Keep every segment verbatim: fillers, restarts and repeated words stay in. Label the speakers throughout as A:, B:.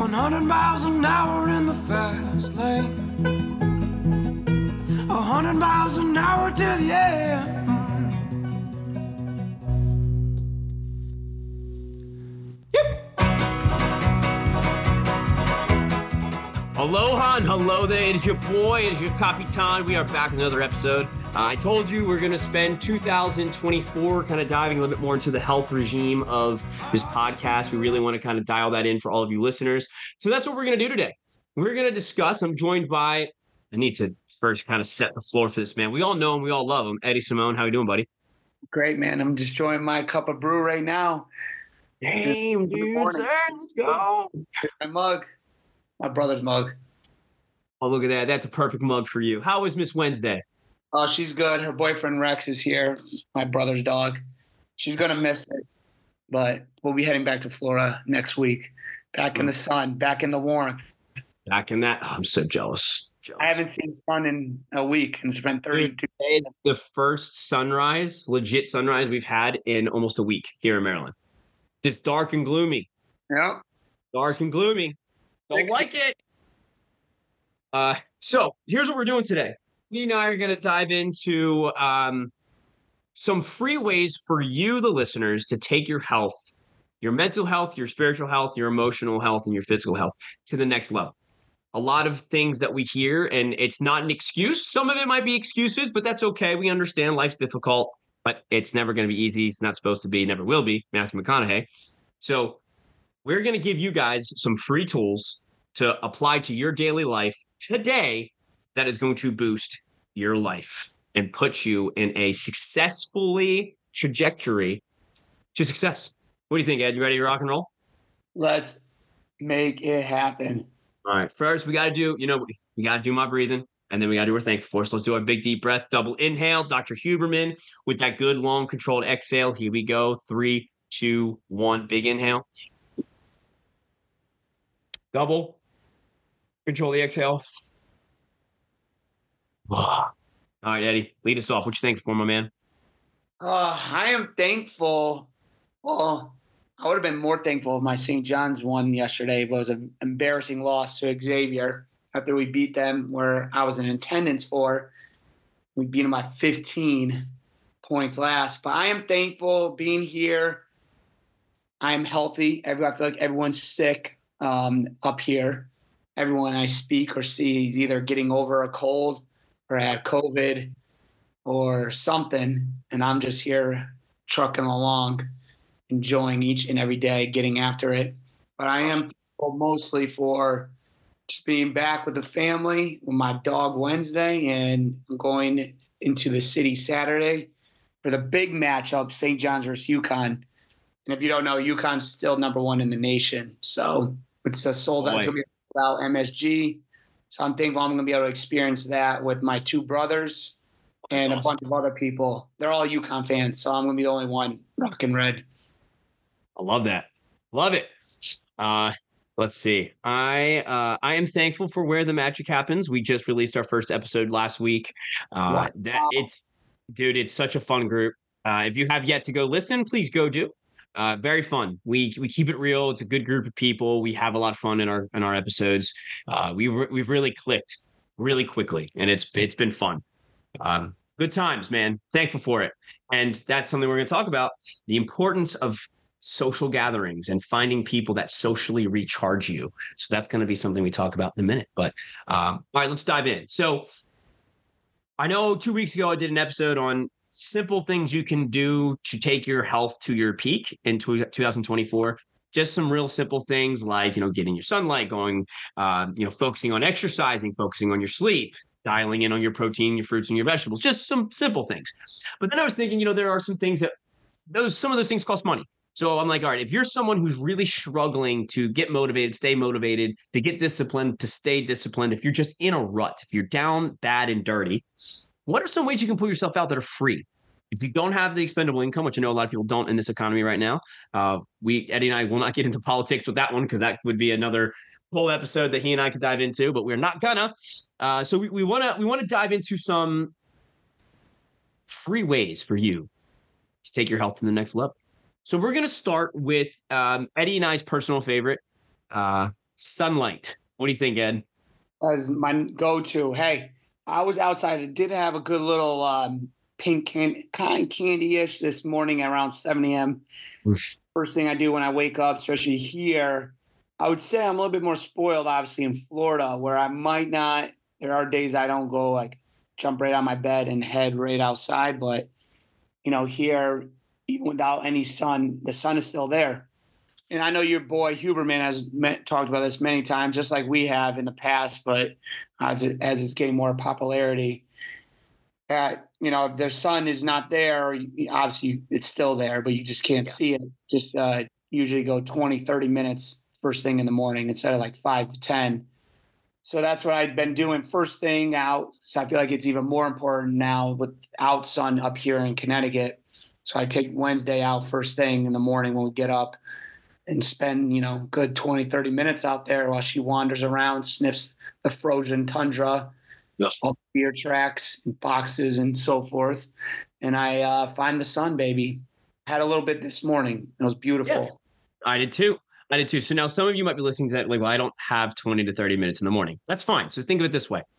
A: hundred miles an hour in the fast lane. A hundred miles an hour to the end.
B: Aloha and hello there. It is your boy, it is your Kapitan. We are back with another episode. Uh, I told you we're going to spend two thousand twenty-four kind of diving a little bit more into the health regime of this podcast. We really want to kind of dial that in for all of you listeners. So that's what we're going to do today. We're going to discuss, I'm joined by, I need to first kind of set the floor for this man. We all know him, we all love him. Eddie Simone, how you doing, buddy?
C: Great, man. I'm just enjoying my cup of brew right now.
B: Damn, dude. Sir, let's go.
C: My mug. My brother's mug.
B: Oh, look at that. That's a perfect mug for you. How was Miss Wednesday?
C: Oh, she's good. Her boyfriend Rex is here, my brother's dog. She's going to miss it, but we'll be heading back to Florida next week. Back in the sun, back in the warmth.
B: Back in that. Oh, I'm so jealous. jealous.
C: I haven't seen sun in a week, and it's been thirty-two
B: days. It's the first sunrise, legit sunrise we've had in almost a week here in Maryland. Just dark and gloomy.
C: Yeah.
B: Dark and gloomy. Don't Thanks. like it. Uh, so here's what we're doing today. Me and I are going to dive into um, some free ways for you, the listeners, to take your health, your mental health, your spiritual health, your emotional health, and your physical health to the next level. A lot of things that we hear, and it's not an excuse. Some of it might be excuses, but that's okay. We understand life's difficult, but it's never going to be easy. It's not supposed to be, never will be. Matthew McConaughey. So we're going to give you guys some free tools to apply to your daily life today that is going to boost your life and put you in a successfully trajectory to success. What do you think, Ed? You ready to rock and roll?
C: Let's make it happen.
B: All right. First, we got to do, you know, we got to do my breathing, and then we got to do our thankful for. So let's do our big deep breath, double inhale. Doctor Huberman with that good long controlled exhale. Here we go. Three, two, one. Big inhale. Double. Control the exhale. All right, Eddie, lead us off. What you thankful for, my man?
C: Uh, I am thankful. Well, I would have been more thankful if my Saint John's won yesterday. It was an embarrassing loss to Xavier after we beat them, where I was in attendance for. We beat them by fifteen points last. But I am thankful being here. I am healthy. I feel like everyone's sick um, up here. Everyone I speak or see is either getting over a cold or had COVID or something. And I'm just here trucking along, enjoying each and every day, getting after it. But I am thankful mostly for just being back with the family, with my dog Wednesday, and I'm going into the city Saturday for the big matchup, Saint John's versus UConn. And if you don't know, UConn's still number one in the nation. So it's a sold out. About M S G. So I'm thankful I'm going to be able to experience that with my two brothers and That's a awesome. bunch of other people. They're all UConn fans, so I'm going to be the only one rocking red.
B: I love that. Love it. Uh, let's see. I uh, I am thankful for where the magic happens. We just released our first episode last week. Uh, wow. That it's, dude, it's such a fun group. Uh, if you have yet to go listen, please go do. Uh, very fun. We we keep it real. It's a good group of people. We have a lot of fun in our in our episodes. Uh, we re- we've really clicked really quickly, and it's it's been fun. Um, good times, man. Thankful for it, and that's something we're going to talk about: the importance of social gatherings and finding people that socially recharge you. So that's going to be something we talk about in a minute. But um, all right, let's dive in. So I know two weeks ago I did an episode on simple things you can do to take your health to your peak in two thousand twenty-four. Just some real simple things like, you know, getting your sunlight going, uh, you know, focusing on exercising, focusing on your sleep, dialing in on your protein, your fruits and your vegetables, just some simple things. But then I was thinking, you know, there are some things that those, some of those things cost money. So I'm like, all right, if you're someone who's really struggling to get motivated, stay motivated, to get disciplined, to stay disciplined, if you're just in a rut, if you're down bad and dirty, what are some ways you can pull yourself out that are free? If you don't have the expendable income, which I know a lot of people don't in this economy right now, uh, we, Eddie and I will not get into politics with that one because that would be another whole episode that he and I could dive into, but we're not gonna. Uh, so we want to we want to dive into some free ways for you to take your health to the next level. So we're going to start with um, Eddie and I's personal favorite, uh, sunlight. What do you think, Ed?
C: As my go-to. Hey, I was outside. It did have a good little um, pink candy, kind of candy-ish this morning around seven a.m. First thing I do when I wake up, especially here, I would say I'm a little bit more spoiled, obviously, in Florida, where I might not. There are days I don't go like jump right on my bed and head right outside, but you know, here, even without any sun, the sun is still there. And I know your boy Huberman has met, talked about this many times, just like we have in the past, but as, it, as it's getting more popularity, that, you know, if their sun is not there, obviously it's still there, but you just can't yeah. see it. Just uh, usually go twenty, thirty minutes first thing in the morning instead of like five to ten. So that's what I've been doing first thing out. So I feel like it's even more important now without sun up here in Connecticut. So I take Wednesday out first thing in the morning when we get up and spend, you know, good twenty, thirty minutes out there while she wanders around, sniffs the frozen tundra, yes. all the beer tracks and boxes and so forth. And I uh, find the sun, baby. Had a little bit this morning. It was beautiful.
B: Yeah. I did too. I did too. So now some of you might be listening to that like, well, I don't have twenty to thirty minutes in the morning. That's fine. So think of it this way.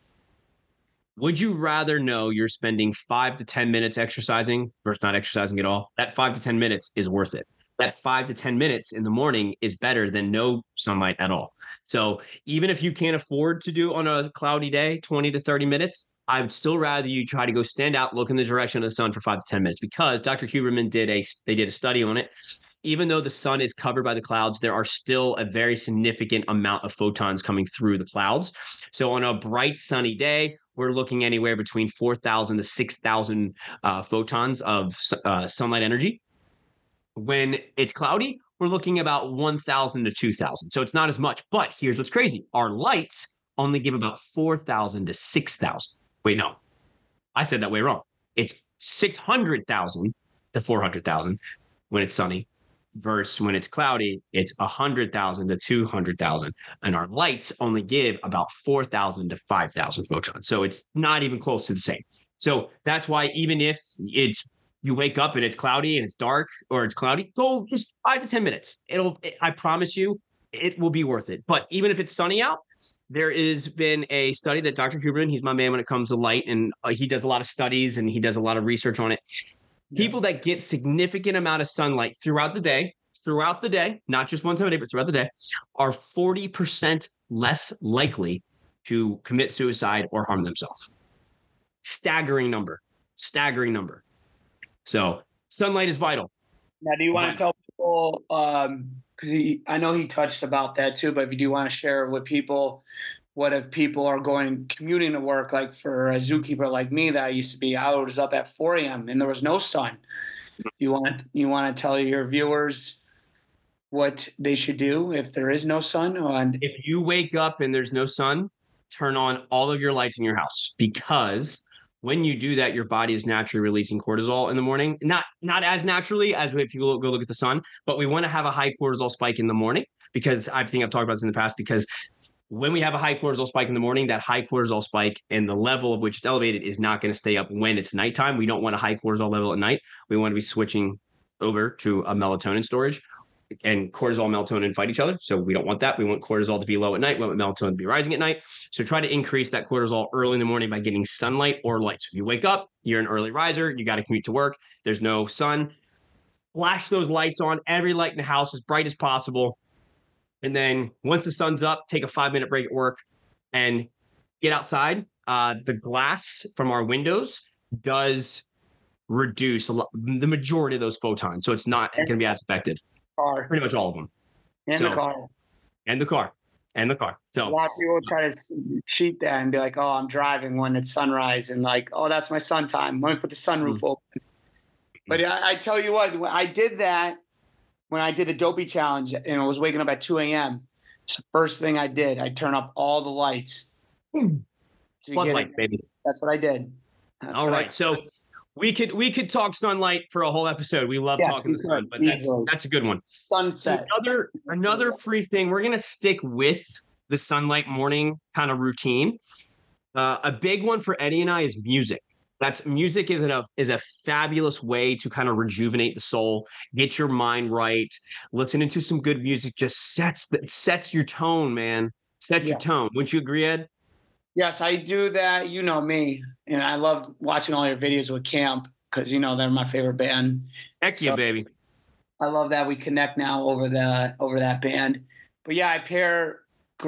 B: Would you rather know you're spending five to ten minutes exercising versus not exercising at all? That five to ten minutes is worth it. That five to ten minutes in the morning is better than no sunlight at all. So even if you can't afford to do on a cloudy day, twenty to thirty minutes, I would still rather you try to go stand out, look in the direction of the sun for five to ten minutes, because Doctor Huberman did a, they did a study on it. Even though the sun is covered by the clouds, there are still a very significant amount of photons coming through the clouds. So on a bright sunny day, we're looking anywhere between four thousand to six thousand uh, photons of uh, sunlight energy. When it's cloudy, we're looking about one thousand to two thousand. So it's not as much. But here's what's crazy. Our lights only give about four thousand to six thousand. Wait, no. I said that way wrong. It's six hundred thousand to four hundred thousand when it's sunny. Versus when it's cloudy, it's one hundred thousand to two hundred thousand. And our lights only give about four thousand to five thousand photons. So it's not even close to the same. So that's why even if it's you wake up and it's cloudy and it's dark or it's cloudy, go just five to ten minutes. It'll, I promise you, it will be worth it. But even if it's sunny out, there has been a study that Doctor Huberman, he's my man when it comes to light, and uh, he does a lot of studies and he does a lot of research on it. People that get significant amount of sunlight throughout the day, throughout the day, not just one time a day, but throughout the day, are forty percent less likely to commit suicide or harm themselves. Staggering number, staggering number. So sunlight is vital.
C: Now, do you want to tell people, um, because I know he touched about that too, but if you do want to share with people, what if people are going commuting to work, like for a zookeeper like me that I used to be, I was up at four a.m. and there was no sun. You want you want to tell your viewers what they should do if there is no sun? And
B: if you wake up and there's no sun, turn on all of your lights in your house, because when you do that, your body is naturally releasing cortisol in the morning. Not not as naturally as if you go look at the sun, but we want to have a high cortisol spike in the morning, because I think I've talked about this in the past, because when we have a high cortisol spike in the morning, that high cortisol spike and the level of which it's elevated is not going to stay up when it's nighttime. We don't want a high cortisol level at night. We want to be switching over to a melatonin storage, and cortisol and melatonin fight each other. So we don't want that. We want cortisol to be low at night. We want melatonin to be rising at night. So try to increase that cortisol early in the morning by getting sunlight or light. So if you wake up, you're an early riser, you got to commute to work, there's no sun, flash those lights on, every light in the house as bright as possible. And then once the sun's up, take a five minute break at work and get outside. Uh, the glass from our windows does reduce a lot, the majority of those photons. So it's not going to be as effective.
C: Car.
B: Pretty much all of them.
C: And
B: so,
C: the car.
B: And the car. And the car. So
C: a lot of people try to cheat that and be like, oh, I'm driving when it's sunrise, and like, oh, that's my sun time. Let me put the sunroof mm-hmm. open. But I, I tell you what, I did that when I did the Dopey Challenge and I was waking up at two a.m. It's the first thing I did. I turn up all the lights.
B: Floodlight, baby.
C: That's what I did. That's
B: all right. I, so we could we could talk sunlight for a whole episode. We love yes, talking the sun, but that's that's a good one.
C: Sunset.
B: So another another free thing. We're gonna stick with the sunlight morning kind of routine. Uh, a big one for Eddie and I is music. That's music is a is a fabulous way to kind of rejuvenate the soul, get your mind right. Listening to some good music just sets the, sets your tone, man. Sets
C: Yeah.
B: your tone. Wouldn't you agree, Ed?
C: Yes, I do that. You know me, and I love watching all your videos with Camp because you know they're my favorite band.
B: Heck yeah,
C: So
B: baby.
C: I love that we connect now over the over that band. But yeah, I pair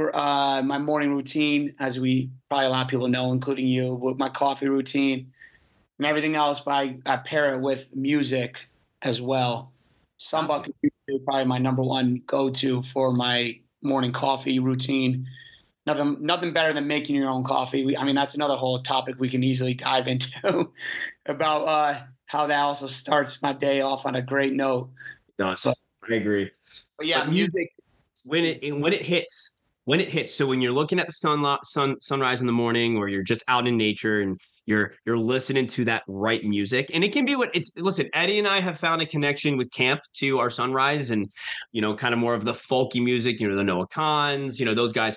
C: uh, my morning routine, as we probably a lot of people know, including you, with my coffee routine and everything else. But I, I pair it with music as well. Some
B: Awesome.
C: Bucket is probably my number one go-to for my morning coffee routine. Nothing, nothing better than making your own coffee. We, I mean, that's another whole topic we can easily dive into about uh, how that also starts my day off on a great note.
B: It does.
C: But,
B: I agree.
C: but yeah,
B: But
C: music.
B: when it when it hits, when it hits. So when you're looking at the sun sun sunrise in the morning, or you're just out in nature and you're you're listening to that right music, and it can be what it's. Listen, Eddie and I have found a connection with Camp to our sunrise, and you know, kind of more of the folky music. You know, the Noah Kahns, you know, those guys.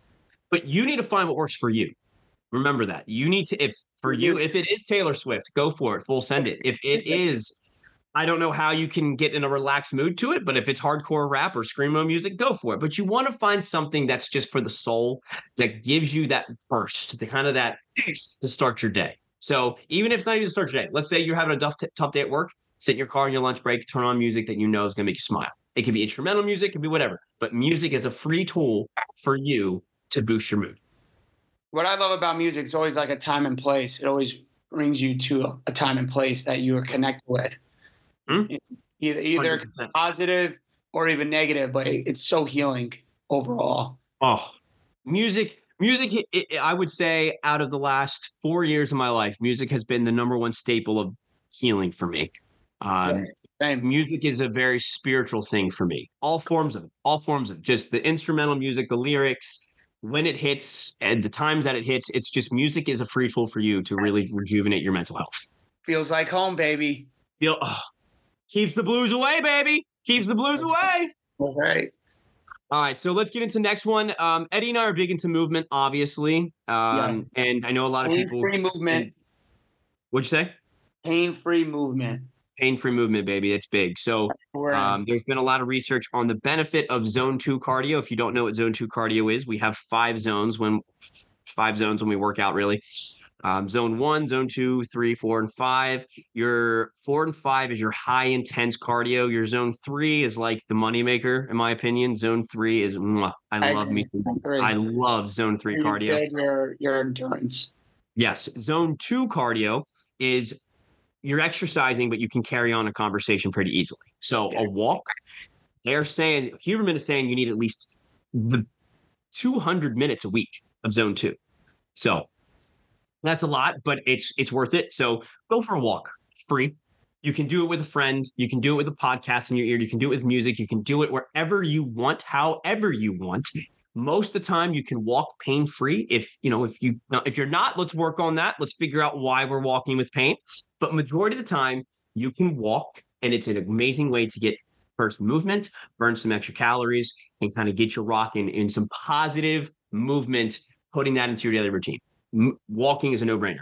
B: But you need to find what works for you. Remember that. You need to, if for you, if it is Taylor Swift, go for it, full send it. If it is, I don't know how you can get in a relaxed mood to it, but if it's hardcore rap or screamo music, go for it. But you want to find something that's just for the soul, that gives you that burst, the kind of that to start your day. So even if it's not even to start your day, let's say you're having a tough, tough day at work, sit in your car on your lunch break, turn on music that you know is going to make you smile. It can be instrumental music, it can be whatever, but music is a free tool for you to boost your mood.
C: What I love about music is always like a time and place. It always brings you to a time and place that you are connected with. Hmm? Either, either positive or even negative, but it's so healing overall.
B: Oh, music, music, it, it, I would say out of the last four years of my life, music has been the number one staple of healing for me. Um, yeah, music is a very spiritual thing for me. All forms of it, all forms of it. Just the instrumental music, the lyrics, when it hits and the times that it hits, it's just music is a free tool for you to really rejuvenate your mental health.
C: Feels like home, baby.
B: Feel oh, keeps the blues away, baby. Keeps the blues away.
C: All right.
B: All right, so let's get into the next one. Um, Eddie and I are big into movement, obviously. Um, yes. And I know a lot of people.
C: Pain-free movement.
B: What'd you say?
C: Pain-free movement.
B: Pain-free movement, baby. It's big. So um, there's been a lot of research on the benefit of zone two cardio. If you don't know what zone two cardio is, we have five zones when five zones when we work out, really. Um, zone one, zone two, three, four, and five. Your four and five is your high intense cardio. Your zone three is like the moneymaker, in my opinion. Zone three is mwah, I, I love me. I love zone three you cardio.
C: Your your endurance.
B: Yes. Zone two cardio is you're exercising, but you can carry on a conversation pretty easily. So a walk, they're saying, Huberman is saying you need at least the two hundred minutes a week of zone two. So that's a lot, but it's it's worth it. So go for a walk. It's free. You can do it with a friend. You can do it with a podcast in your ear. You can do it with music. You can do it wherever you want, however you want. Most of the time you can walk pain-free. If, you know, if you, if you're not, let's work on that. Let's figure out why we're walking with pain. But majority of the time you can walk, and it's an amazing way to get first movement, burn some extra calories, and kind of get you rocking in some positive movement, putting that into your daily routine. M- walking is a no-brainer,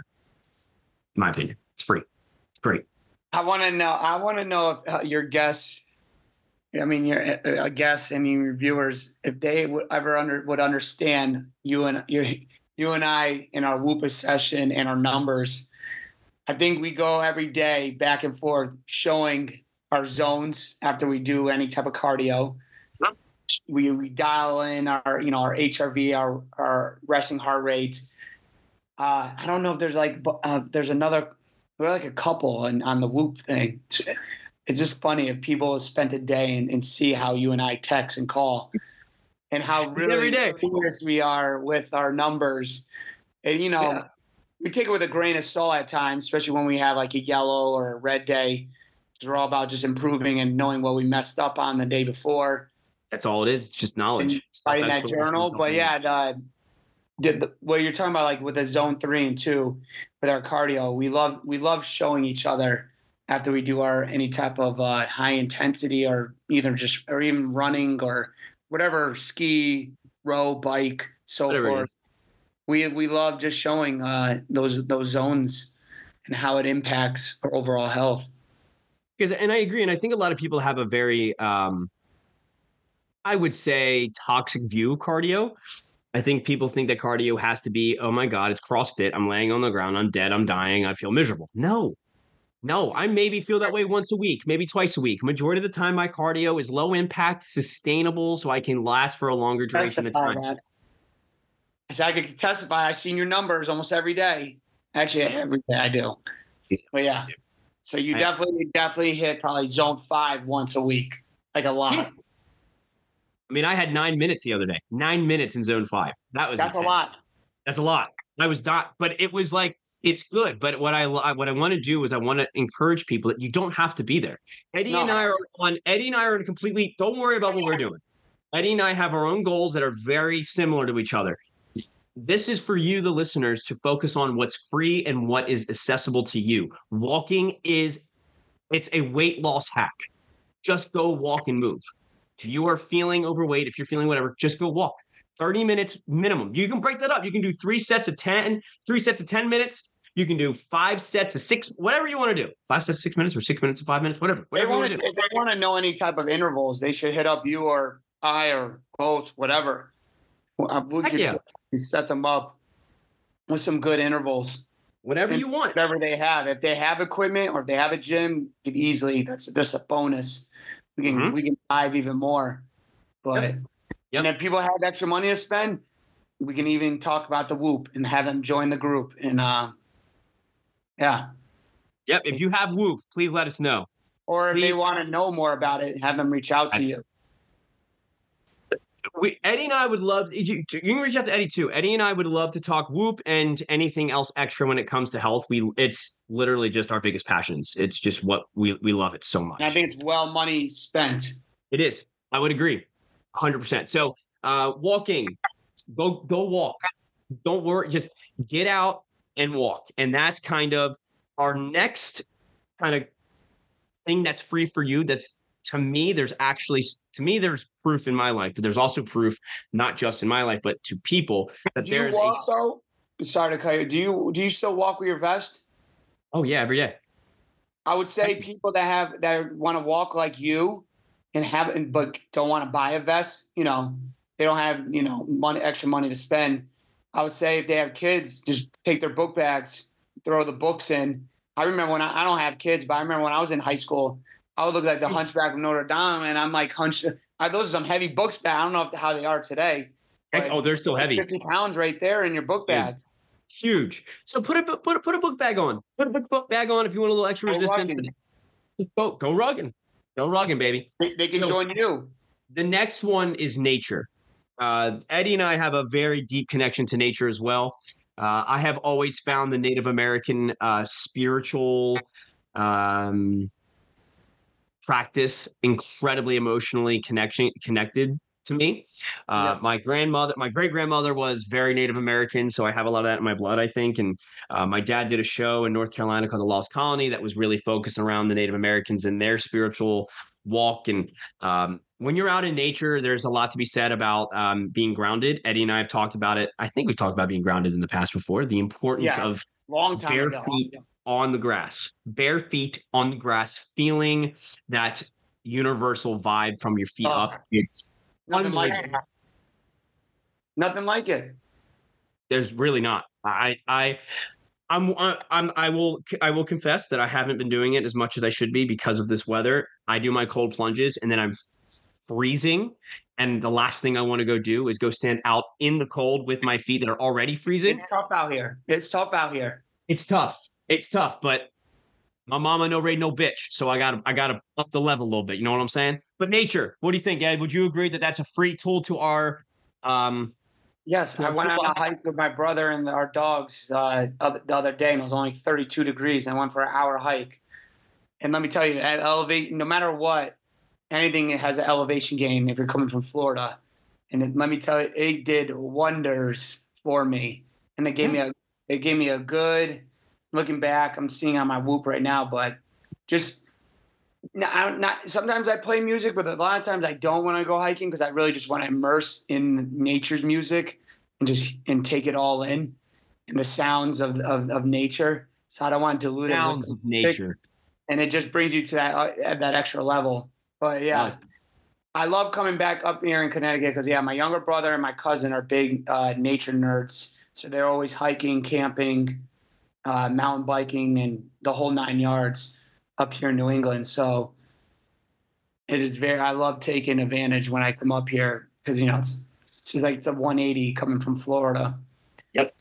B: in my opinion. It's free. It's great.
C: I want to know, I want to know if uh, your guests, I mean, your uh, guests and your viewers, if they would ever under would understand you and your you and I in our Whoopa session and our numbers. I think we go every day back and forth showing our zones after we do any type of cardio. Yep. We we dial in our you know our H R V, our our resting heart rate. Uh, I don't know if there's like uh, there's another we're like a couple and on the Whoop thing. It's just funny if people have spent a day and, and see how you and I text and call and how really serious we are with our numbers. And, you know, yeah. we take it with a grain of salt at times, especially when we have like a yellow or a red day. We're all about just improving and knowing what we messed up on the day before.
B: That's all it is. It's just knowledge.
C: Writing that journal. But yeah, the, the, the, what you're talking about, like with the zone three and two with our cardio, we love, we love showing each other after we do our any type of uh, high intensity or either just or even running or whatever, ski, row, bike, so whatever forth. We we love just showing uh, those those zones and how it impacts our overall health.
B: Because, and I agree. And I think a lot of people have a very, um, I would say, toxic view of cardio. I think people think that cardio has to be, oh my God, it's CrossFit. I'm laying on the ground. I'm dead. I'm dying. I feel miserable. No, no, I maybe feel that way once a week, maybe twice a week. Majority of the time, my cardio is low impact, sustainable, so I can last for a longer duration of time.
C: That. So I can testify. I've seen your numbers almost every day. Actually, every day I do. But yeah. So you I, definitely, definitely hit probably zone five once a week, like a lot.
B: Yeah. I mean, I had nine minutes the other day, nine minutes in zone five. That was
C: That's intense. a lot.
B: That's a lot. I was not, but it was like, it's good. But what I what I want to do is I want to encourage people that you don't have to be there. Eddie no. and I are on, Eddie and I are completely, don't worry about what we're doing. Eddie and I have our own goals that are very similar to each other. This is for you, the listeners, to focus on what's free and what is accessible to you. Walking is, it's a weight loss hack. Just go walk and move. If you are feeling overweight, if you're feeling whatever, just go walk. thirty minutes minimum. You can break that up. You can do three sets of ten, three sets of ten minutes. You can do five sets of six, whatever you want to do. Five sets of six minutes or six minutes of five minutes, whatever. Whatever
C: they
B: you
C: want
B: want to do.
C: If they want to know any type of intervals, they should hit up you or I or both, whatever. We
B: Heck
C: could
B: yeah.
C: set them up with some good intervals.
B: Whatever you want.
C: Whatever they have. If they have equipment or if they have a gym, you can easily, that's just a bonus. We can mm-hmm. we can dive even more. But yep. Yep. And if people have extra money to spend, we can even talk about the Whoop and have them join the group. And uh, yeah.
B: Yep. If you have Whoop, please let us know.
C: Or if
B: please.
C: they want to know more about it, have them reach out to I, you.
B: We, Eddie and I would love, you, you can reach out to Eddie too. Eddie and I would love to talk Whoop and anything else extra when it comes to health. We, it's literally just our biggest passions. It's just what we, we love it so much.
C: And I think it's well money spent.
B: It is. I would agree. one hundred percent. So uh, walking, go, go walk. Don't worry. Just get out and walk. And that's kind of our next kind of thing that's free for you. That's, to me, there's actually, to me, there's proof in my life, but there's also proof, not just in my life, but to people that
C: do
B: there's
C: you walk,
B: a.
C: Though? Sorry to cut you. Do you do you still walk with your vest?
B: Oh yeah, every day.
C: I would say people that have that want to walk like you, and have but don't want to buy a vest. You know, they don't have you know money, extra money to spend. I would say if they have kids, just take their book bags, throw the books in. I remember when I, I don't have kids, but I remember when I was in high school. I would look like the Hunchback of Notre Dame, and I'm like hunched. I, those are some heavy books back. I don't know if, how they are today.
B: Oh, they're still heavy.
C: fifty pounds right there in your book bag.
B: Huge. So put a put a, put a book bag on. Put a book bag on if you want a little extra
C: Go
B: resistance.
C: Rugging.
B: Go go rugging. Go rugging, baby.
C: They, they can
B: so,
C: join you.
B: The next one is nature. Uh, Eddie and I have a very deep connection to nature as well. Uh, I have always found the Native American uh, spiritual um, practice incredibly emotionally connection connected to me. Uh, yeah. My grandmother, my great grandmother was very Native American, so I have a lot of that in my blood, I think. And uh, my dad did a show in North Carolina called The Lost Colony that was really focused around the Native Americans and their spiritual walk. And um, when you're out in nature, there's a lot to be said about um, being grounded. Eddie and I have talked about it. I think we've talked about being grounded in the past before. The importance yes. of
C: long time
B: bare
C: ago.
B: feet on the grass, bare feet on the grass, feeling that universal vibe from your feet oh. up. It's
C: Nothing like it. Nothing like it.
B: There's really not. I, I, I'm, I'm, I will, I will confess that I haven't been doing it as much as I should be because of this weather. I do my cold plunges and then I'm freezing. And the last thing I want to go do is go stand out in the cold with my feet that are already freezing.
C: It's tough out here. It's tough out here.
B: It's tough. It's tough, but my mama no raid, no bitch. So I got to, I got to up the level a little bit. You know what I'm saying? But nature, what do you think, Ed? Would you agree that that's a free tool to our, um,
C: yes, I went on a hike with my brother and our dogs uh, the other day, and it was only thirty-two degrees. I went for an hour hike. And let me tell you, at elevation, no matter what, anything has an elevation gain if you're coming from Florida. And it, let me tell you, it did wonders for me. And it gave me a, it gave me a good, looking back, I'm seeing on my Whoop right now, but just not, not sometimes I play music, but a lot of times I don't want to go hiking because I really just want to immerse in nature's music and just and take it all in and the sounds of, of, of nature. So I don't want to dilute it.
B: Sounds of nature.
C: And it just brings you to that uh, that extra level. But yeah,
B: Nice.
C: I love coming back up here in Connecticut because, yeah, my younger brother and my cousin are big uh, nature nerds. So they're always hiking, camping, uh, mountain biking, and the whole nine yards up here in New England. So it is very, I love taking advantage when I come up here because, you know, it's, it's like it's a one eighty coming from Florida.
B: Yep.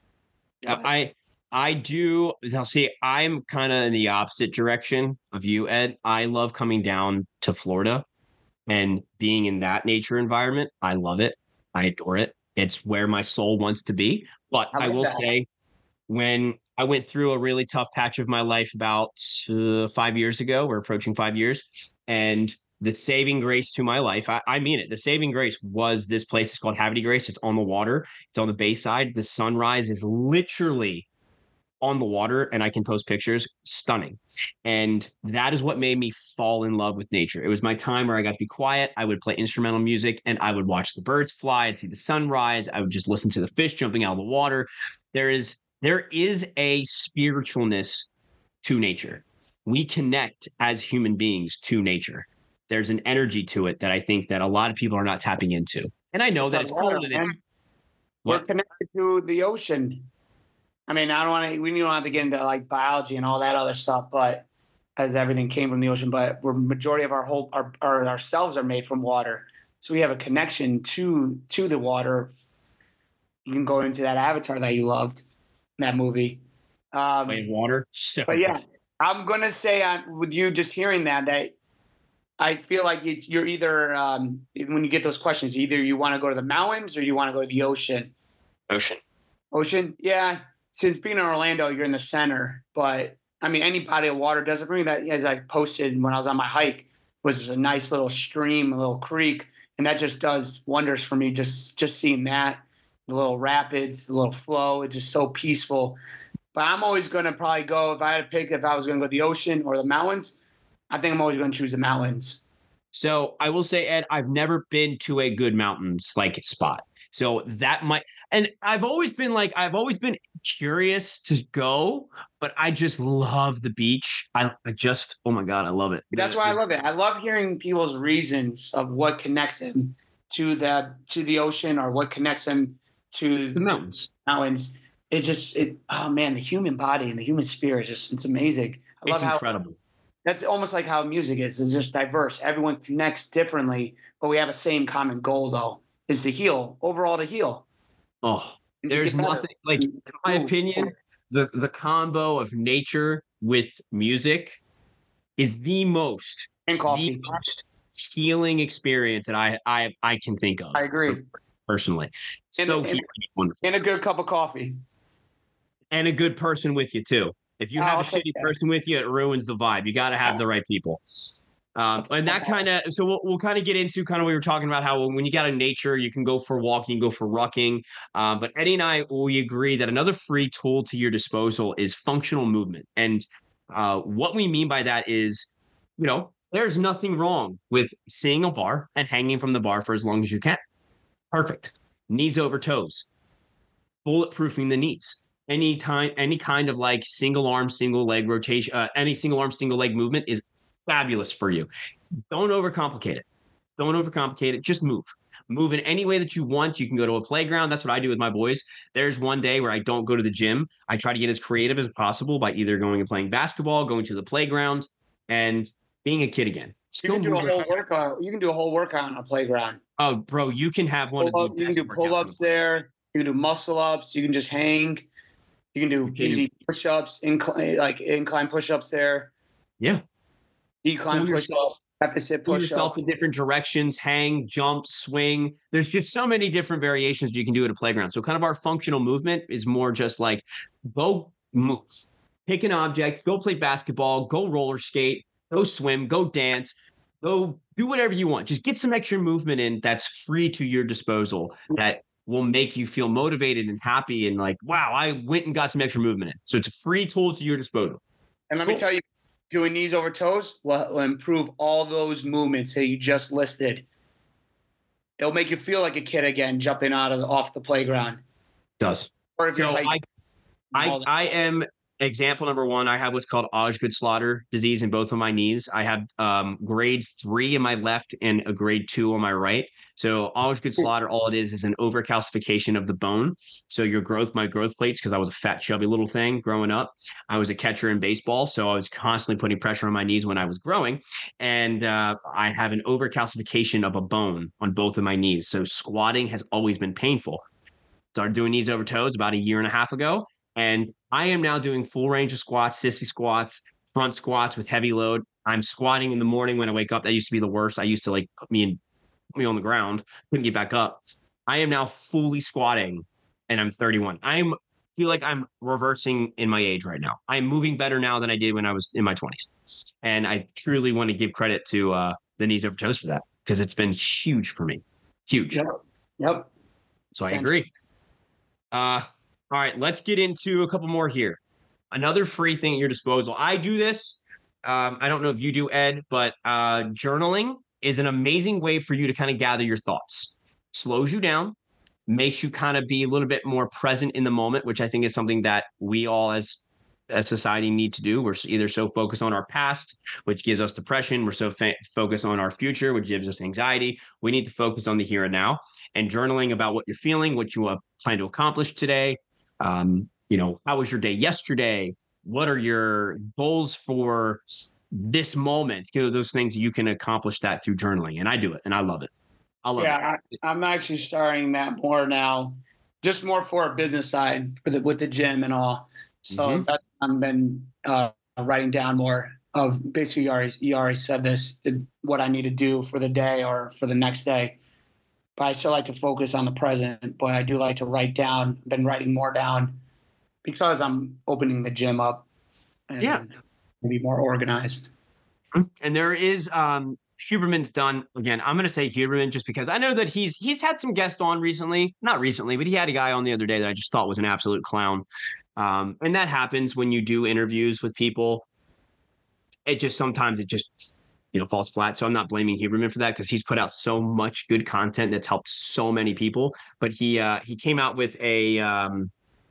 B: Yep. I, I do. I'll see, I'm kind of in the opposite direction of you, Ed. I love coming down to Florida and being in that nature environment. I love it. I adore it. It's where my soul wants to be. But I, I will that. say, when I went through a really tough patch of my life about uh, five years ago, we're approaching five years, and the saving grace to my life, I, I mean it, the saving grace was this place. It's called Havre de Grace. It's on the water. It's on the Bayside. The sunrise is literally on the water, and I can post pictures. Stunning. And that is what made me fall in love with nature. It was my time where I got to be quiet. I would play instrumental music and I would watch the birds fly and see the sunrise. I would just listen to the fish jumping out of the water. There is there is a spiritualness to nature. We connect as human beings to nature. There's an energy to it that I think that a lot of people are not tapping into. And I know it's that it's cold and it's
C: we're connected to the ocean. I mean, I don't want to, we don't have to get into like biology and all that other stuff, but as everything came from the ocean, but we're majority of our whole, our, our ourselves are made from water. So we have a connection to, to the water. You can go into that Avatar that you loved, that movie. Um,
B: Way of water. So
C: but yeah, I'm going to say on, with you just hearing that, that I feel like it's, you're either, um, when you get those questions, either you want to go to the mountains or you want to go to the ocean.
B: Ocean.
C: Ocean. Yeah. Since being in Orlando, you're in the center, but I mean, any body of water does it for me. That, as I posted when I was on my hike, was a nice little stream, a little creek, and that just does wonders for me. Just just seeing that, the little rapids, the little flow, it's just so peaceful. But I'm always going to probably go, if I had to pick, if I was going to go to the ocean or the mountains, I think I'm always going to choose the mountains.
B: So I will say, Ed, I've never been to a good mountains like spot. So that might, and I've always been like, I've always been curious to go, but I just love the beach. I, I just, oh my God, I love it.
C: That's why I love it. I love hearing people's reasons of what connects them to the, to the ocean or what connects them to
B: the mountains.
C: Mountains. It just, it, oh man, the human body and the human spirit, just, it's amazing. I love
B: it's
C: how,
B: incredible.
C: That's almost like how music is. It's just diverse. Everyone connects differently, but we have a same common goal though. Is to heal, overall to heal.
B: Oh, there's nothing like, in my opinion, the, the combo of nature with music is the most,
C: and coffee.
B: the most healing experience that I, I, I can think of.
C: I agree.
B: Personally.
C: And,
B: so
C: and,
B: healing, wonderful.
C: And a good cup of coffee.
B: And a good person with you too. If you have
C: I'll
B: a shitty
C: that.
B: person with you, it ruins the vibe. You got to have the right people. Um, and that kind of, so we'll, we'll kind of get into kind of, we were talking about how when you got in nature, you can go for walking, you can go for rucking. Um, but Eddie and I, we agree that another free tool to your disposal is functional movement. And uh, what we mean by that is, you know, there's nothing wrong with seeing a bar and hanging from the bar for as long as you can. Perfect. Knees over toes, bulletproofing the knees. Any time, any kind of like single arm, single leg rotation, uh, any single arm, single leg movement is fabulous for you. Don't overcomplicate it. Don't overcomplicate it. Just move. Move in any way that you want. You can go to a playground. That's what I do with my boys. There's one day where I don't go to the gym. I try to get as creative as possible by either going and playing basketball, going to the playground, and being a kid again.
C: You can do a whole workout. You can do a whole workout on a playground.
B: Oh, bro, you can have one
C: pull
B: of
C: the
B: the
C: You can do pull-ups there. You can do muscle-ups. You can just hang. You can do you easy push-ups, incline, like incline push-ups there.
B: Yeah.
C: Decline push-ups, deficit push-ups.
B: yourself in different directions, hang, jump, swing. There's just so many different variations you can do at a playground. So kind of our functional movement is more just like go move, pick an object, go play basketball, go roller skate, go swim, go dance, go do whatever you want. Just get some extra movement in that's free to your disposal that will make you feel motivated and happy and like, wow, I went and got some extra movement in. So it's a free tool to your disposal.
C: And let cool. me tell you, doing knees over toes will, will improve all those movements that you just listed. It'll make you feel like a kid again, jumping out of the, off the playground.
B: It does.
C: Or if
B: so
C: you're like,
B: I, I, I am example number one, I have what's called Osgood-Schlatter disease in both of my knees. I have um, grade three in my left and a grade two on my right. So Osgood-Schlatter, all it is is an overcalcification of the bone. So your growth, my growth plates, because I was a fat, chubby little thing growing up. I was a catcher in baseball, so I was constantly putting pressure on my knees when I was growing. And uh, I have an overcalcification of a bone on both of my knees. So squatting has always been painful. Started doing knees over toes about a year and a half ago. And I am now doing full range of squats, sissy squats, front squats with heavy load. I'm squatting in the morning when I wake up. That used to be the worst. I used to like put me in put me on the ground, couldn't get back up. I am now fully squatting and I'm thirty-one. I'm feel like I'm reversing in my age right now. I'm moving better now than I did when I was in my twenties. And I truly want to give credit to uh, the knees over toes for that because it's been huge for me. Huge.
C: Yep. Yep.
B: So I agree. Uh, all right, let's get into a couple more here. Another free thing at your disposal. I do this. Um, I don't know if you do, Ed, but uh, journaling is an amazing way for you to kind of gather your thoughts. Slows you down, makes you kind of be a little bit more present in the moment, which I think is something that we all as a society need to do. We're either so focused on our past, which gives us depression. We're so fa- focused on our future, which gives us anxiety. We need to focus on the here and now, and journaling about what you're feeling, what you uh, plan to accomplish today. Um, you know, how was your day yesterday? What are your goals for this moment? You know, those things you can accomplish that through journaling. And I do it and I love it. I love
C: yeah,
B: it.
C: I, I'm actually starting that more now, just more for a business side for the, with the gym and all. So
B: Mm-hmm.
C: that's I've been uh, writing down more of basically you already, you already said this, what I need to do for the day or for the next day. But I still like to focus on the present, but I do like to write down. I've been writing more down because I'm opening the gym up and
B: Yeah.
C: be more organized.
B: And there is um Huberman's done again. I'm going to say Huberman just because I know that he's he's had some guests on recently, not recently, but he had a guy on the other day that I just thought was an absolute clown. Um, and that happens when you do interviews with people. It just sometimes it just you know falls flat. So I'm not blaming Huberman for that because he's put out so much good content that's helped so many people. But he uh, he came out with a um,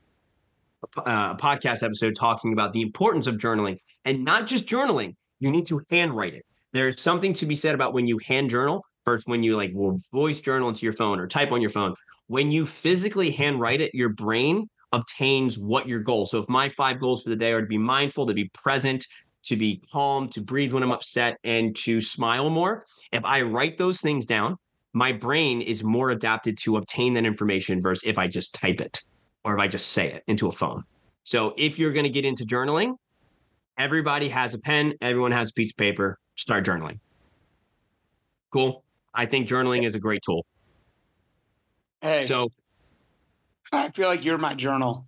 B: a podcast episode talking about the importance of journaling and not just journaling. You need to handwrite it. There's something to be said about when you hand journal versus when you like will voice journal into your phone or type on your phone. When you physically handwrite it, your brain obtains what your goals. So if my five goals for the day are to be mindful, to be present, to be calm, to breathe when I'm upset, and to smile more, if I write those things down, my brain is more adapted to obtain that information versus if I just type it or if I just say it into a phone. So if you're going to get into journaling, everybody has a pen, everyone has a piece of paper, start journaling. Cool. I think journaling is a great tool.
C: Hey,
B: So
C: I feel like you're my journal.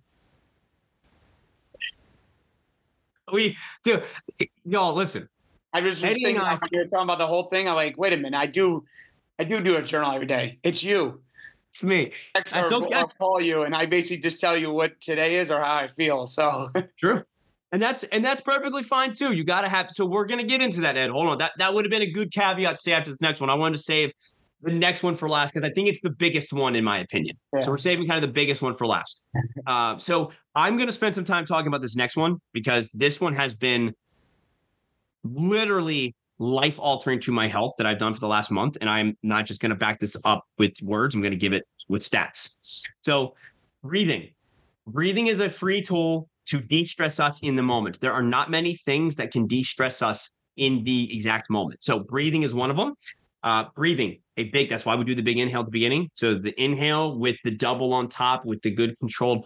B: we do, y'all listen.
C: I was just
B: Eddie
C: thinking,
B: and I-
C: when you were talking about the whole thing. I'm like, wait a minute, I do, I do do a journal every day. It's you.
B: It's me.
C: Text
B: That's
C: or,
B: okay.
C: or call you, and I basically just tell you what today is or how I feel. So
B: True. And that's and that's perfectly fine too. You got to have. So we're gonna get into that, Ed. Hold on. That that would have been a good caveat to say after this next one. I wanted to save the next one for last because I think it's the biggest one in my opinion.
C: Yeah.
B: So we're saving kind of the biggest one for last. uh, so I'm gonna spend some time talking about this next one because this one has been literally life altering to my health that I've done for the last month, and I'm not just gonna back this up with words. I'm gonna give it with stats. So breathing. Breathing is a free tool to de-stress us in the moment. There are not many things that can de-stress us in the exact moment. So breathing is one of them. Uh, breathing, a big, that's why we do the big inhale at the beginning. So the inhale with the double on top with the good controlled,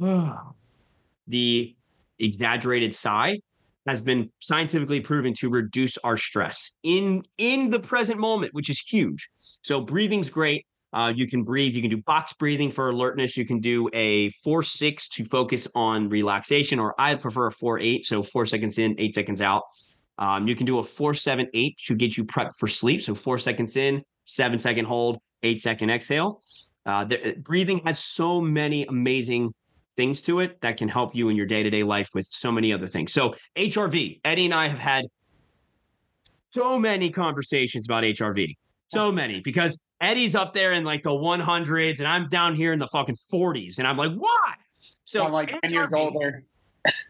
B: the exaggerated sigh has been scientifically proven to reduce our stress in, in the present moment, which is huge. So breathing's great. Uh, you can breathe. You can do box breathing for alertness. You can do a four six to focus on relaxation, or I prefer a four eight. So four seconds in, eight seconds out. Um, you can do a four seven eight to get you prepped for sleep. So four seconds in, seven second hold, eight second exhale. Uh, the, breathing has so many amazing things to it that can help you in your day-to-day life with so many other things. So H R V, Eddie and I have had so many conversations about H R V. So many, because Eddie's up there in like the one hundreds and I'm down here in the fucking forties. And I'm like, why? So
C: I'm like ten years older.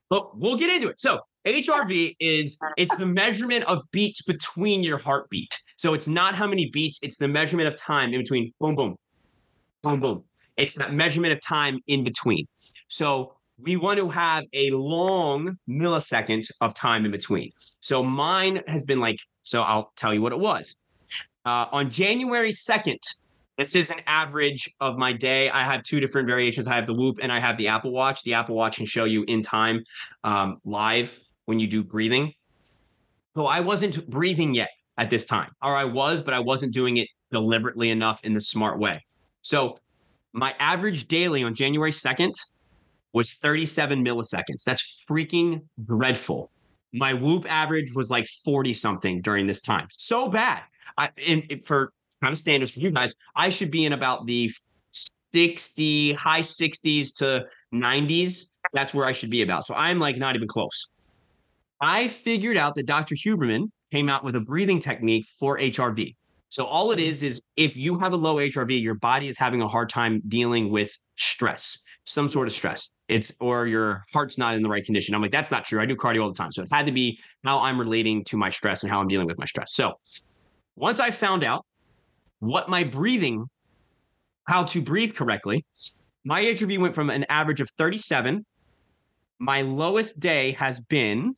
B: But we'll get into it. So H R V is, it's the measurement of beats between your heartbeat. So it's not how many beats, it's the measurement of time in between. Boom, boom, boom, boom. It's that measurement of time in between. So we want to have a long millisecond of time in between. So mine has been like, so I'll tell you what it was. Uh, on January second, this is an average of my day. I have two different variations. I have the Whoop and I have the Apple Watch. The Apple Watch can show you in time um, live when you do breathing. So I wasn't breathing yet at this time, or I was, but I wasn't doing it deliberately enough in the smart way. So my average daily on January second was thirty-seven milliseconds. That's freaking dreadful. My Whoop average was like forty something during this time. So bad. I, in, in, for kind of standards for you guys, I should be in about the sixty, high sixties to nineties. That's where I should be about. So I'm like not even close. I figured out that Doctor Huberman came out with a breathing technique for H R V. So all it is, is if you have a low H R V, your body is having a hard time dealing with stress, some sort of stress. It's, or your heart's not in the right condition. I'm like, that's not true. I do cardio all the time. So it had to be how I'm relating to my stress and how I'm dealing with my stress. So once I found out what my breathing, how to breathe correctly, my H R V went from an average of thirty-seven. My lowest day has been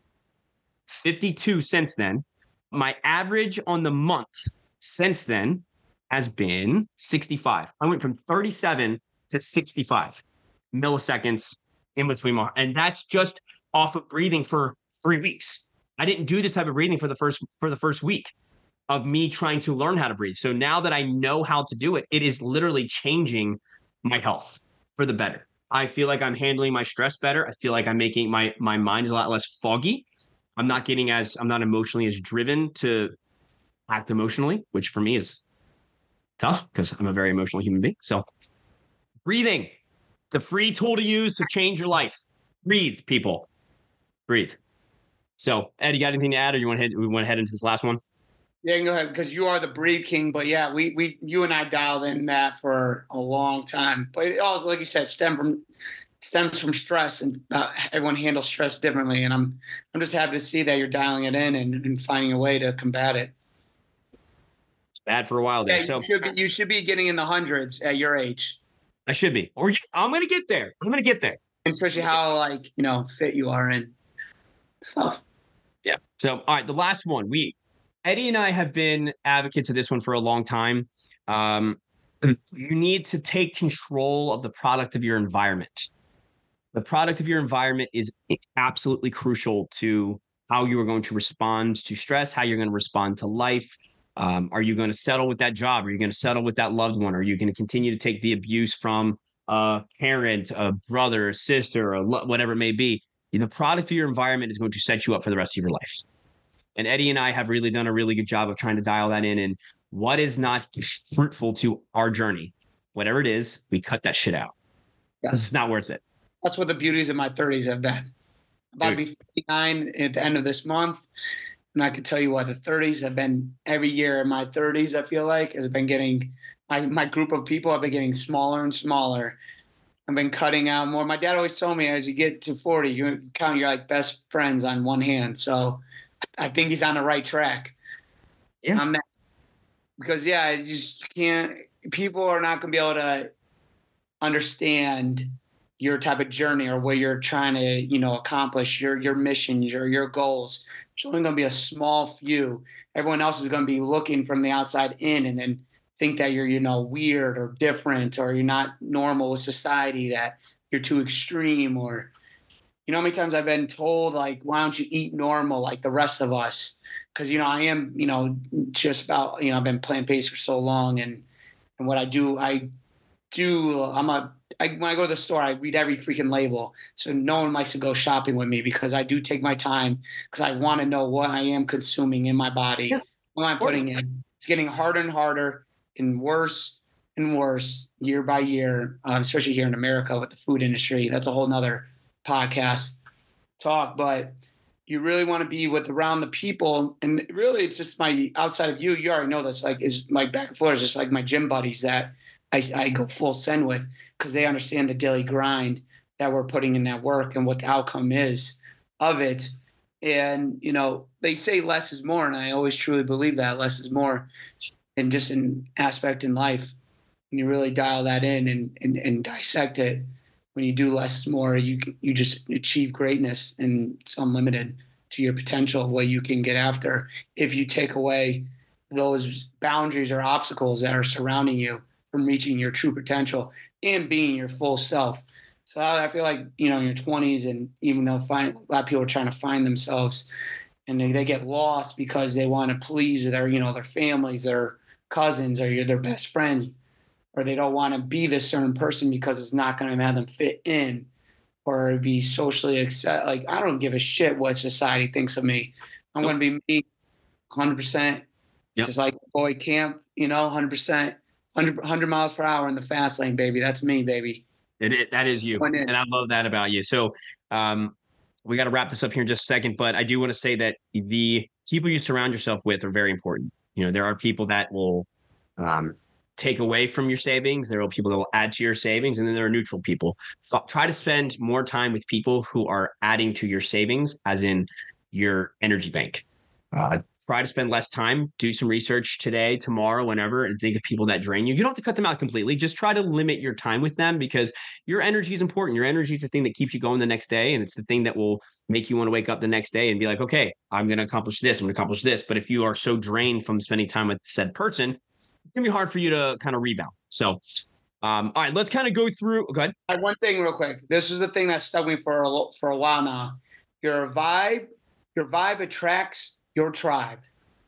B: fifty-two since then. My average on the month since then has been sixty-five. I went from thirty-seven to sixty-five milliseconds in between more. And that's just off of breathing for three weeks. I didn't do this type of breathing for the first for the first week of me trying to learn how to breathe. So now that I know how to do it, it is literally changing my health for the better. I feel like I'm handling my stress better. I feel like I'm making my my mind is a lot less foggy. I'm not getting as, I'm not emotionally as driven to act emotionally, which for me is tough because I'm a very emotional human being. So breathing, it's a free tool to use to change your life. Breathe, people. Breathe. So Ed, you got anything to add, or you want to head, we want to head into this last one?
C: Yeah, go ahead, because you are the Breathe King. But yeah, we we you and I dialed in that for a long time. But it also, like you said, stem from stems from stress, and uh, everyone handles stress differently. And I'm I'm just happy to see that you're dialing it in and, and finding a way to combat it.
B: It's bad for a while there.
C: Yeah,
B: so
C: you should, be, you should be getting in the hundreds at your age.
B: I should be, or I'm going to get there. I'm going to get there.
C: And especially how like you know fit you are in stuff.
B: Yeah. So all right, the last one. We Eddie and I have been advocates of this one for a long time. Um, you need to take control of the product of your environment. The product of your environment is absolutely crucial to how you are going to respond to stress, how you're going to respond to life. Um, are you going to settle with that job? Are you going to settle with that loved one? Are you going to continue to take the abuse from a parent, a brother, a sister, or whatever it may be? The product of your environment is going to set you up for the rest of your life. And Eddie and I have really done a really good job of trying to dial that in. And what is not fruitful to our journey, whatever it is, we cut that shit out. Yeah. It's not worth it.
C: That's what the beauties of my thirties have been. I'm about Dude. to be fifty-nine at the end of this month. And I can tell you what, the thirties have been every year in my thirties, I feel like, has been getting, my, my group of people have been getting smaller and smaller. I've been cutting out more. My dad always told me as you get to forty, you count your like best friends on one hand. So I think he's on the right track.
B: Yeah.
C: I'm not, because, yeah, you just can't – people are not going to be able to understand your type of journey or what you're trying to, you know, accomplish, your your mission, your your goals. There's only going to be a small few. Everyone else is going to be looking from the outside in and then think that you're, you know, weird or different or you're not normal with society, that you're too extreme or – you know how many times I've been told, like, why don't you eat normal like the rest of us? Because, you know, I am, you know, just about, you know, I've been plant-based for so long. And, and what I do, I do, I'm a, I, when I go to the store, I read every freaking label. So no one likes to go shopping with me because I do take my time because I want to know what I am consuming in my body, yeah. what I'm putting in. It's getting harder and harder and worse and worse year by year, um, especially here in America with the food industry. That's a whole nother podcast talk, but you really want to be with around the people. And really it's just my outside of you, you already know this, like is my back and forth is just like my gym buddies that I, I go full send with because they understand the daily grind that we're putting in that work and what the outcome is of it. And, you know, they say less is more. And I always truly believe that less is more, and just an aspect in life. When you really dial that in and, and, and dissect it, when you do less is more, you you just achieve greatness, and it's unlimited to your potential of what you can get after if you take away those boundaries or obstacles that are surrounding you from reaching your true potential and being your full self. So I feel like, you know, in your twenties, and even though find, a lot of people are trying to find themselves, and they, they get lost because they want to please their, you know, their families, their cousins, or their best friends, or they don't want to be this certain person because it's not going to have them fit in or be socially accept. Like, I don't give a shit what society thinks of me. I'm nope. going to be me one hundred percent. Yep. Just like boy camp, you know, one hundred percent, one hundred, one hundred miles per hour in the fast lane, baby. That's me, baby.
B: It, it, that is you. And I love that about you. So um, we got to wrap this up here in just a second, but I do want to say that the people you surround yourself with are very important. You know, there are people that will um, take away from your savings. There are people that will add to your savings, and then there are neutral people. F- try to spend more time with people who are adding to your savings, as in your energy bank. Uh, Try to spend less time, do some research today, tomorrow, whenever, and think of people that drain you. You don't have to cut them out completely. Just try to limit your time with them, because your energy is important. Your energy is the thing that keeps you going the next day. And it's the thing that will make you want to wake up the next day and be like, okay, I'm going to accomplish this. I'm going to accomplish this. But if you are so drained from spending time with said person, it's going to be hard for you to kind of rebound. So, um, all right, let's kind of go through. Go ahead.
C: All right, one thing real quick. This is the thing that stuck me for a, for a while now. Your vibe, your vibe attracts your tribe.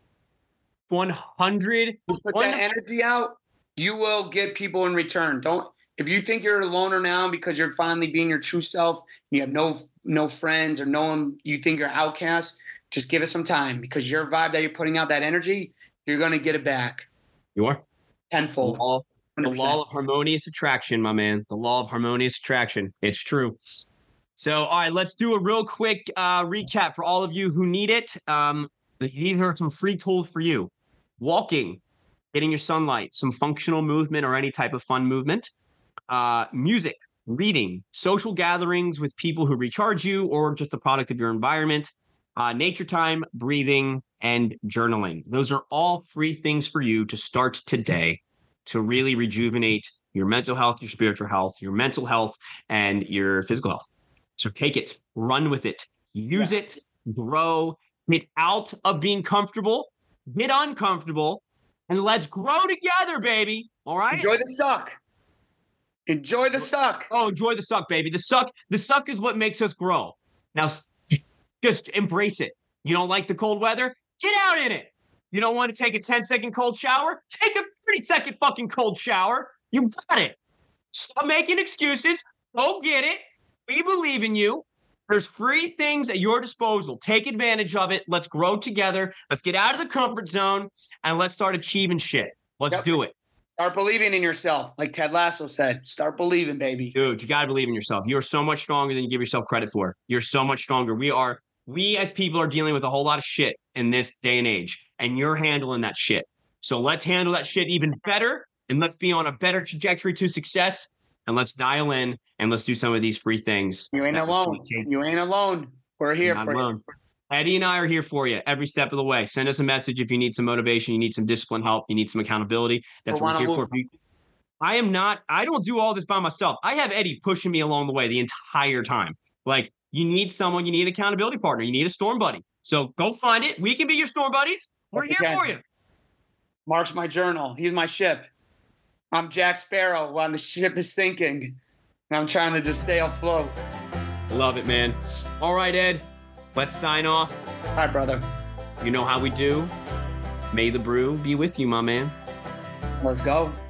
B: one hundred.
C: You put that energy out, you will get people in return. Don't, if you think you're a loner now because you're finally being your true self, you have no no friends or no one, you think you're outcast, just give it some time, because your vibe that you're putting out, that energy, you're going to get it back.
B: You are?
C: Tenfold.
B: The law, the law of harmonious attraction, my man. The law of harmonious attraction. It's true. So, all right, let's do a real quick uh, recap for all of you who need it. Um, these are some free tools for you. Walking, getting your sunlight, some functional movement or any type of fun movement, uh, music, reading, social gatherings with people who recharge you or just a product of your environment, uh, nature time, breathing, and journaling. Those are all free things for you to start today to really rejuvenate your mental health, your spiritual health, your mental health, and your physical health. So take it, run with it, use yes. it, grow, get out of being comfortable. Get uncomfortable, and let's grow together, baby. All right?
C: Enjoy the suck. Enjoy the suck.
B: Oh, enjoy the suck, baby. The suck, the suck is what makes us grow. Now, just embrace it. You don't like the cold weather? Get out in it. You don't want to take a ten-second cold shower? Take a thirty-second fucking cold shower. You got it. Stop making excuses. Go get it. We believe in you. There's free things at your disposal. Take advantage of it. Let's grow together. Let's get out of the comfort zone, and let's start achieving shit. Let's yep. do it.
C: Start believing in yourself. Like Ted Lasso said, start believing, baby.
B: Dude, you got to believe in yourself. You're so much stronger than you give yourself credit for. You're so much stronger. We are, we as people are dealing with a whole lot of shit in this day and age, and you're handling that shit. So let's handle that shit even better, and let's be on a better trajectory to success. And let's dial in and let's do some of these free things.
C: You ain't alone. You ain't alone. We're here for
B: alone.
C: you.
B: Eddie and I are here for you every step of the way. Send us a message if you need some motivation, you need some discipline help, you need some accountability. That's what we're here for. If you, I am not, I don't do all this by myself. I have Eddie pushing me along the way the entire time. Like, you need someone, you need an accountability partner, you need a storm buddy. So go find it. We can be your storm buddies. We're here okay. for you.
C: Mark's my journal. He's my ship. I'm Jack Sparrow while the ship is sinking, and I'm trying to just stay afloat.
B: Love it, man. All right, Ed, let's sign off.
C: Hi, brother.
B: You know how we do. May the brew be with you, my man.
C: Let's go.